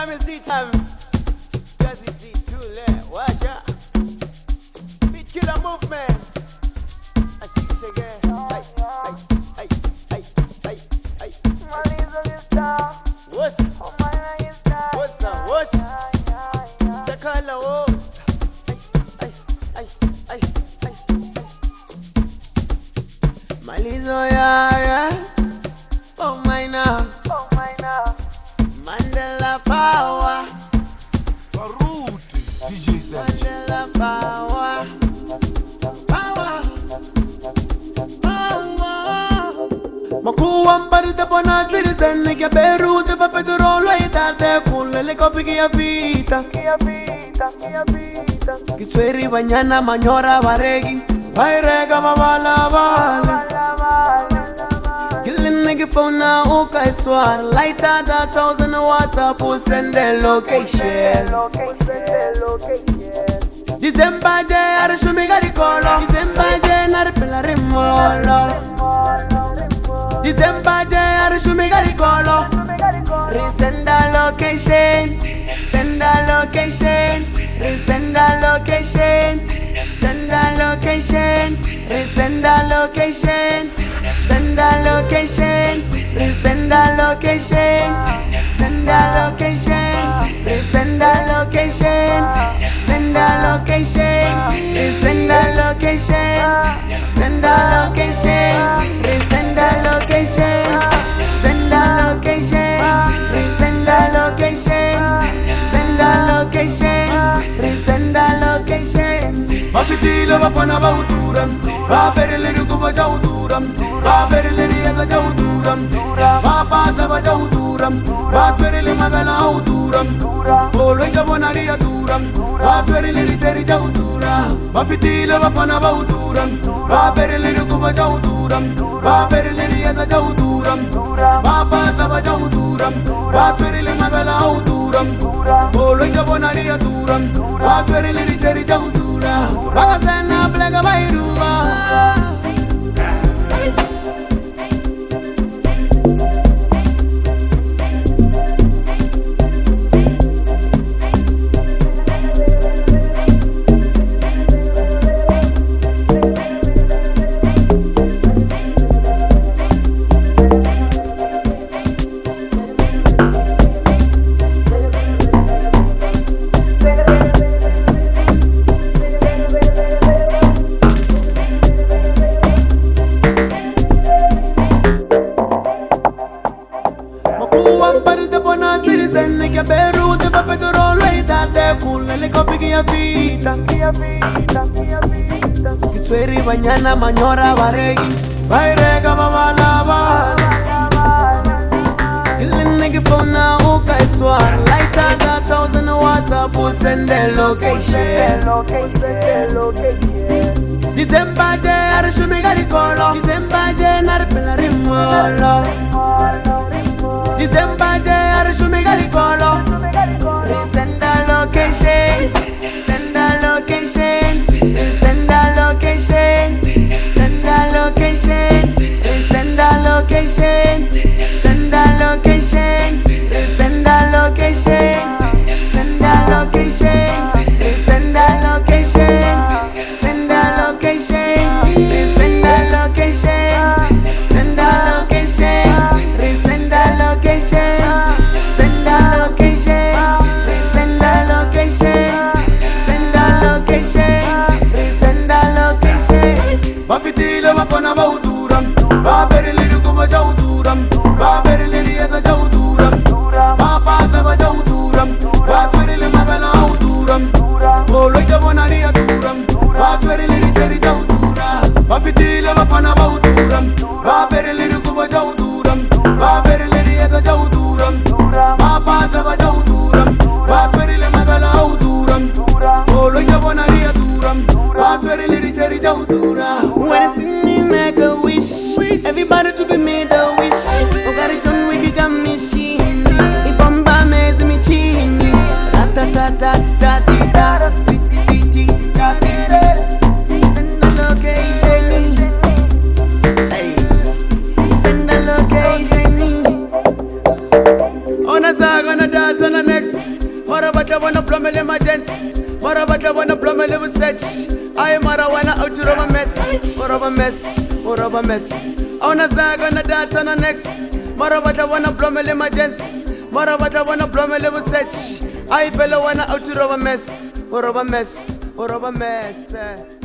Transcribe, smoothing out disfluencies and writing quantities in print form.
time is the time. Just it deep too late. Watch out. Beat killer movement. I see you again. What's up? What's the color? What's Malizo ya oh my now Mandela power Baruti DJ Mandela power Makuwa mbari te pona citizen Che Beirut pa petrolo e tate Kulle le coffee che affita Che sueri bagnana magnora varegi Vai rega ma vala vala Killing nigga phone now uka it's one Light out a 1,000 WhatsApp who send the location December jay arishumi gari kolo December jay naripela rimolo December jay arishumi gari kolo Resend the locations Send the locations Resend the locations Send the locations Resend the locations Send the locations Resend the locations Send the locations Resend the locations Send the locations Resend the locations Send the locations Resend the locations Send the locations Resend the locations Send the locations Resend the locations Mafitilo bafana bauturam Babere le rukuba jauturam Babere le rieta jauturam Babata ba jauturam Batwere le mabela auturam Bolo jabona riaturam Batwere le richeri jauturam Mafitilo bafana bauturam Babere le rukuba jauturam Babere le rieta jauturam Babata ba jauturam Batwere le mabela auturam Bolo jabona riaturam Batwere le richeri jauturam Wakasena blega bairuba Che Beirut pa petrolo e tate Kulle le coffee che affita Che sueri bagnana magnora vareghi Vai rega ma vala vala Killing nigga phone now uka it's one Light out a 1,000 WhatsApp who send the location December jay arishumi gari kolo December jay naripela rimolo December jay arishumi gari kolo Resend the locations Send the locations Resend the locations Send the locations Resend the locations Send the locations Resend the locations Send the locations Resend the locations Send the locations Resend the locations Send the locations Resend the locations Send the locations Resend the locations Send the locations Resend the locations Bafitilo bafana bauturam Babere le rukuba jauturam Babere le rieta jauturam Babata ba jauturam Batwere le mabela auturam Bolo jabona riaturam Batwere le richeri jauturam Bafitilo bafana bauturam Babere le rukuba jauturam Babere le rieta jauturam Babata ba jauturam Batwere le mabela auturam Bolo jabona riaturam Batwere le richeri jauturam When you see me make a wish Everybody to be made a wish Ogari John Wiki got me sheen Ibomba mezi mi chini Ratatatatata Send the location Send the location Ona saga na data na next. Mara bata wana plumel emergency. Mara bata wana plumel research. I mara wana out of a mess. Or of a mess. Or of a mess. Ona saga na data na next. Mara bata wana plumel emergency. Mara bata wana plumel research. I fella wana out of a mess. Or of a mess. Or of a mess.